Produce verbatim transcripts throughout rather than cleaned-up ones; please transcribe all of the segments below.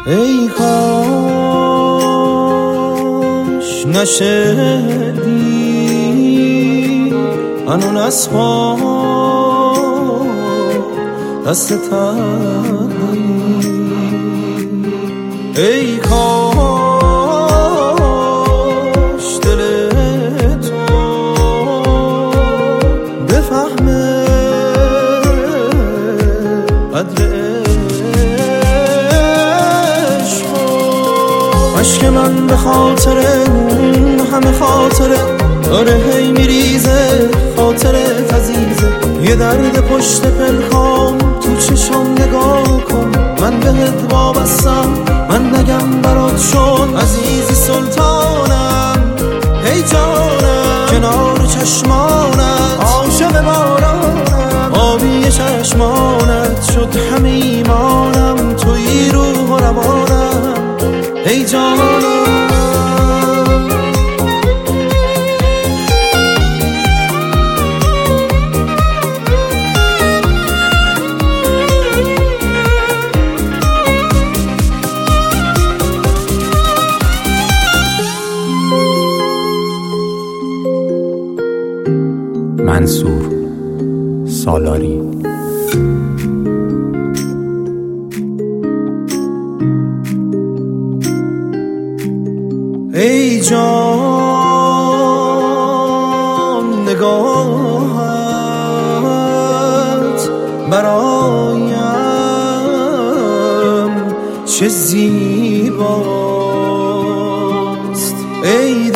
ای کاش نشدی هنون از پا دست تقدیر. ای کاش دل تو بفهمه قدر عشق من به خاطر اون همه خاطره داره هی میریزه، خاطره عزیزه. یه درد پشت پلکام تو چشام نگاه کن، من بهت وابستم، من نگم برات شد عزیزی سلطانم. هی جانم کنار چشمانت عاشق بارانم، آبی چشمانت شد همه ایمانم، توی روح و روانم. ای جانم منصور سالاری. ای جان نگاهت برایم چه زیباست. ای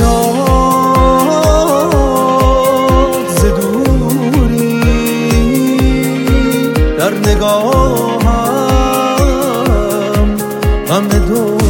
داد ز دوری در نگاهم غم دنیا.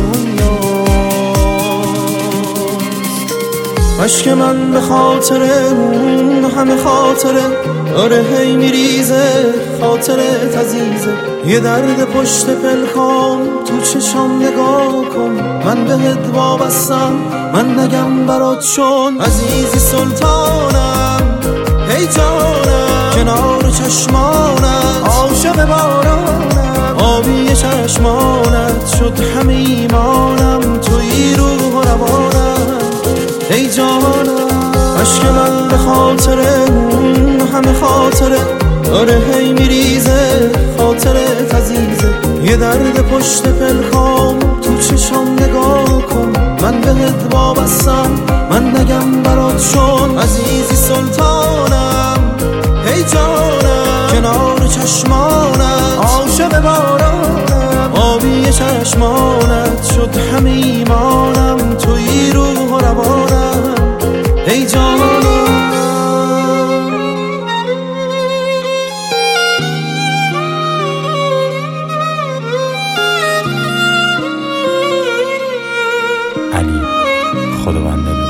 عشق من به خاطر اون همه خاطره داره هی میریزه، خاطره عزیزه. یه درد پشت پلکام تو چشام نگاه کن، من بهت وابستم، من نگم برات شد عزیزی سلطانم. هی جانم کنار چشمانت عاشق بارانم، آبی چشمانت شد همه ایمانم، توی روح و روانم. ای جانم عشق من به خاطر اون همه خاطره داره هی میریزه، خاطره عزیزه. یه درد پشت پلکام تو چشام نگاه کن، من بهت وابستم، من نگم برات شد عزیزی سلطانم. ای جانم کنار چشمانت عاشق بارانم، آبی چشمانت شد همه ایمانم، توی روح و روانم. ای جانم علی خداوند